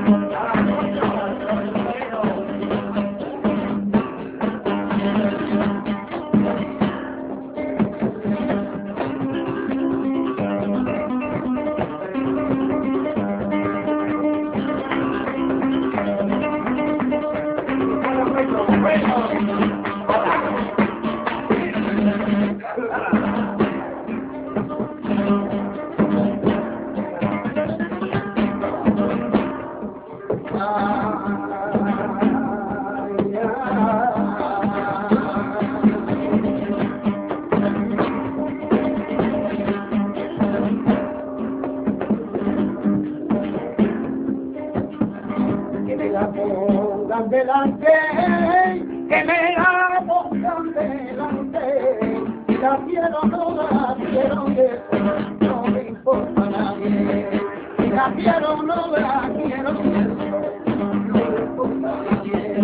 Delante, que me la pongan delante, la quiero, no la quiero, no me importa a nadie, la quiero, no la quiero, no me importa a nadie.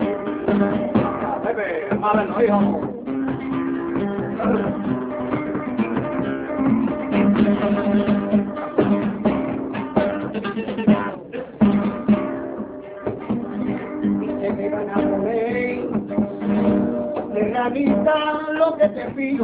Bebe, madre, no, hijo. Lo que te pido,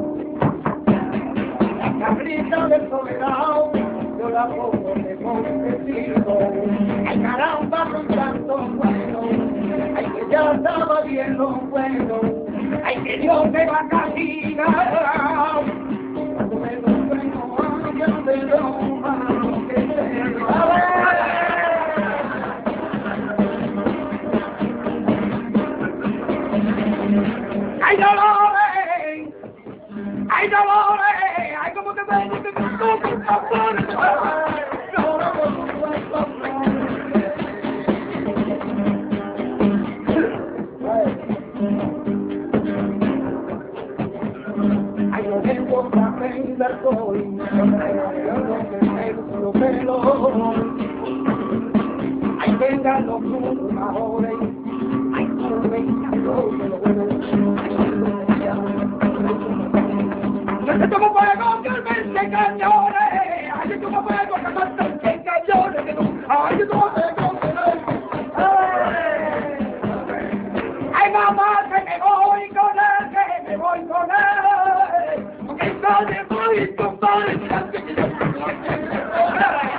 la cabrita del soledad, yo la pongo de Montecito. Ay, caramba, con tanto bueno, ay, que ya estaba bien lo bueno, ay, que Dios me va a castigar. Cuando me lo bueno, vaya de lo malo que tengo. A ver. ¡Ay, Dolores! ¡Ay, Dolores! ¡Ay, cómo te vengo! ¡Te vengo con tambores! ¡Ay, yo tengo que aprender hoy! ¡Lo pelo! ¡Ay, vengan los fumadores! ¡Ay, no vengan los ¡yo tomo fuego, que el 20 cañones! ¡Ay, yo tomo fuego, que matan 100 cañones! ¡Ay, yo tomo fuego, que no! ¡Ay, mamá, que me voy con él, que me voy con él! ¡Que no me voy, compadre!